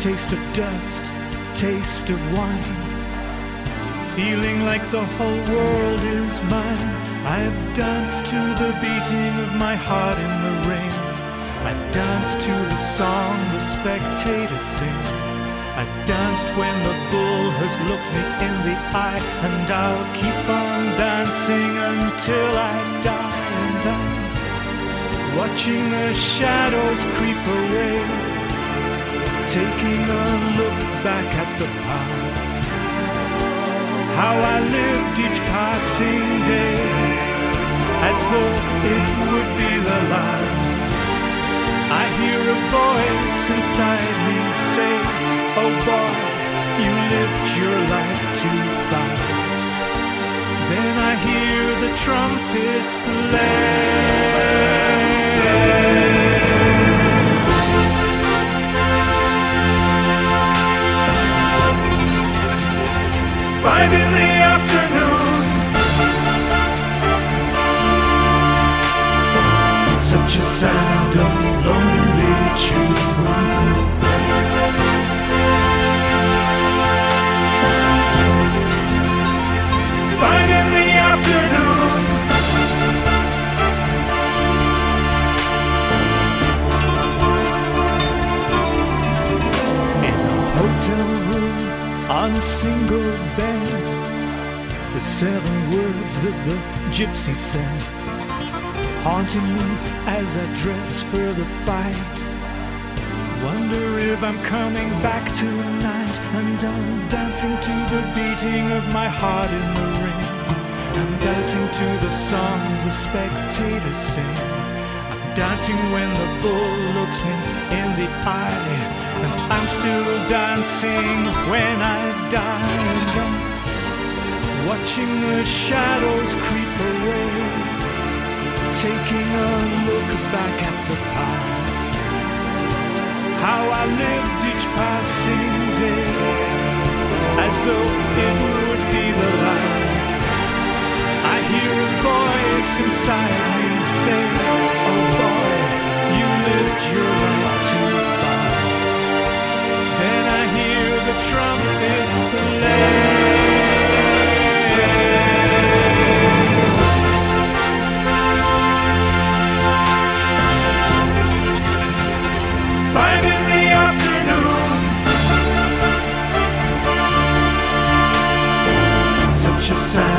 taste of dust, taste of wine, feeling like the whole world is mine. I've danced to the beating of my heart in the rain. I've danced to the song the spectators sing. I've danced when the bull has looked me in the eye, and I'll keep on dancing until I die. And I'm watching the shadows creep away, taking a look back at the past, how I lived each passing day as though it would be the last. I hear a voice inside me say, oh boy, you lived your life too fast. Then I hear the trumpets play. 5 in the afternoon, such a sad and lonely tune. 5 in the afternoon, in a hotel room on a single bed, the 7 words that the gypsy said, haunting me as I dress for the fight. Wonder if I'm coming back tonight, and I'm dancing to the beating of my heart in the rain. I'm dancing to the song the spectators sing. I'm dancing when the bull looks me in the eye, and I'm still dancing when I die. And I'm watching the shadows creep away, taking a look back at the past, how I lived each passing day as though it would be the last. I hear a voice inside me say, oh boy, you lived your life too fast. Then I hear the trumpets play. 5 in the afternoon, such a sad